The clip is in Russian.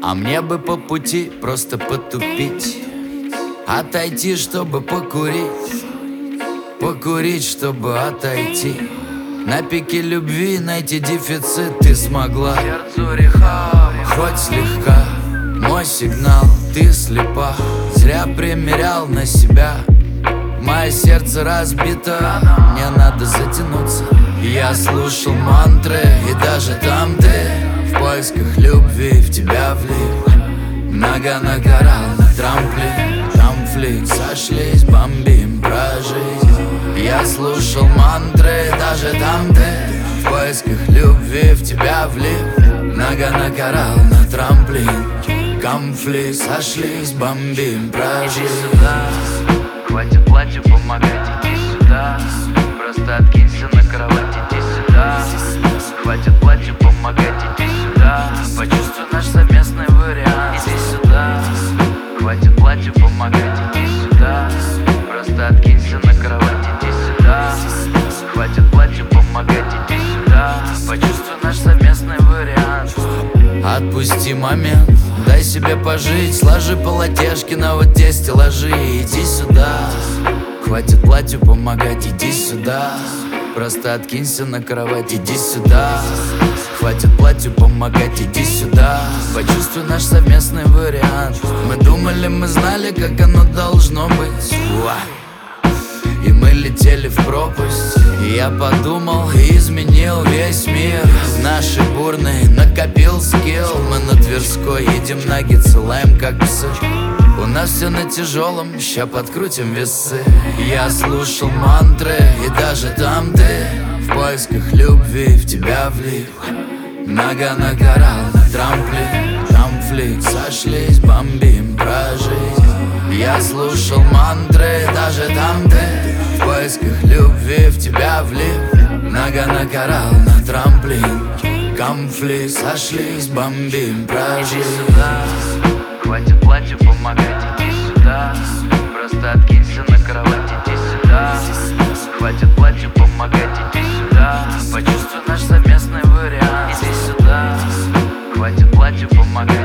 А мне бы по пути просто потупить, отойти, чтобы покурить, покурить, чтобы отойти. На пике любви найти дефицит ты смогла. Сердцу реха, Хоть слегка, мой сигнал, ты слепа. Зря примерял на себя. Мое сердце разбито, мне надо затянуться. Я слушал мантры, и даже там ты в поисках любви в тебя влип. Нога на коралл, на трамплин, конфликт, сошлись, бомбим про жизнь. Я слушал мантры, даже там ты в поисках любви в тебя влип. Нога на коралл, на трамплин, конфликт, сошлись, бомбим про иди жизнь. сюда. Хватит платью помогать, иди сюда. Просто откинься на кровать, иди сюда. Хватит платью помогать, иди сюда. Почувствуй наш совместный вариант, иди сюда. Хватит платью помогать, иди сюда. Просто откинься на кровать, иди сюда. Хватит платью помогать, иди сюда. Почувствуй наш совместный вариант. Отпусти момент, дай себе пожить. Сложи полотешки на вот те стеллажи. Иди сюда. Хватит платью помогать, иди сюда. Просто откинься на кровать, иди сюда. Хватит платью помогать, иди сюда. Почувствуй наш совместный вариант. Мы думали, мы знали, как оно должно быть. И мы летели в пропасть. И я подумал и изменил весь мир. Наши бурные накопил скилл. Мы на Тверской едем наггетсы, лаем как псы. У нас все на тяжелом, ща подкрутим весы. Я слушал мантры, и даже там ты в поисках любви в тебя влип. Нога на коралл, на трамплин, конфликт, сошлись, бомбим про жизнь. Я слушал мантры, даже там ты в поисках любви в тебя влип. Нога на коралл, на трамплин, конфликт, сошлись, бомбим про Иди жизнь. сюда. Хватит платью помогать, иди сюда. Просто откинься на кровать, иди сюда. Хватит платью помогать, иди сюда. Почувствуй наш совместный вариант, иди сюда. Хватит платью помогать.